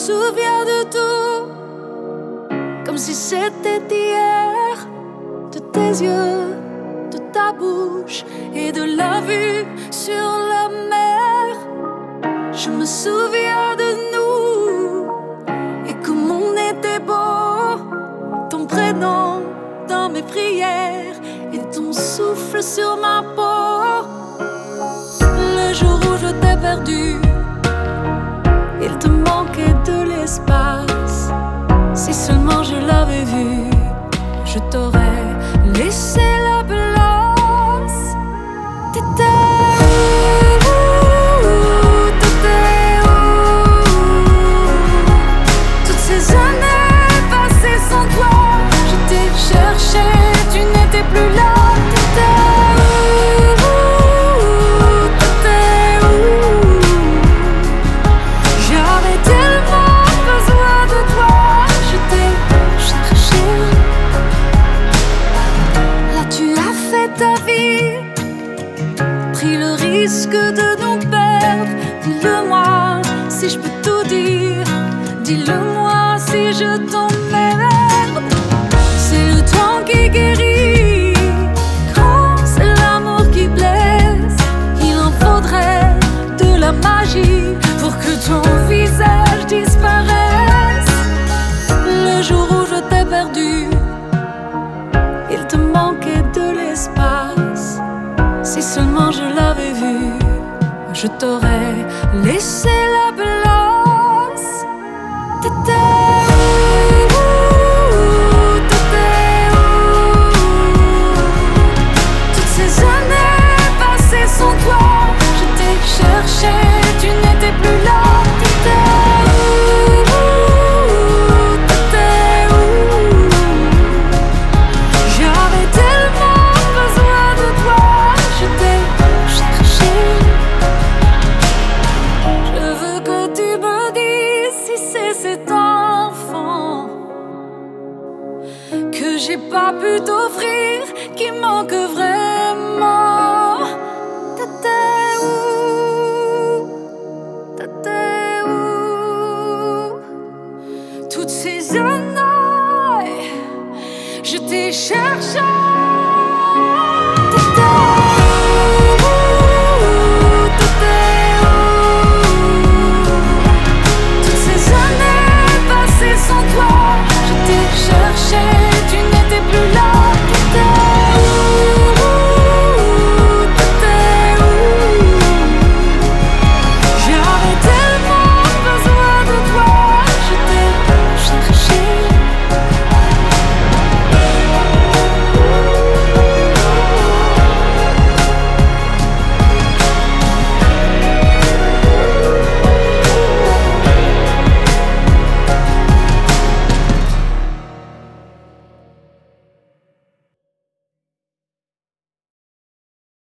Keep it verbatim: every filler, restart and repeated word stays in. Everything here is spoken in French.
souviens de tout, comme si c'était hier, de tes yeux, de ta bouche et de la vue sur la mer. Je me souviens de nous et comme on était beau, ton prénom dans mes prières et ton souffle sur ma peau. Le jour où je t'ai perdu, il te manquait de l'espace. Si seulement je l'avais vu, je t'aurais laissé la place. T'étais où? T'étais où? Toutes ces années passées sans toi, je t'ai cherché, tu n'étais plus là. T'étais où? T'étais où? J'avais tellement besoin de toi, je t'ai cherché. Là tu as fait ta vie, pris le risque de nous perdre. Dis-le-moi si je peux tout dire, dis-le-moi si je t'emmerde. C'est le temps qui guérit, quand c'est l'amour qui blesse. Il en faudrait de la magie pour que ton visage disparaisse. Le jour où je t'ai perdu, il te manquait de l'espace. Si seulement je l'avais vu, je t'aurais laissé la place. T'étais où? T'étais où? Toutes ces années passées sans toi, je t'ai cherché, tu n'étais plus là. T'étais où? T'étais où? J'avais tellement besoin de toi, je t'ai cherché. Je veux que tu me dises si c'est cet enfant que j'ai pas pu t'offrir qui manque vraiment. T'étais où? T'étais où? Toutes ces années, je t'ai cherché.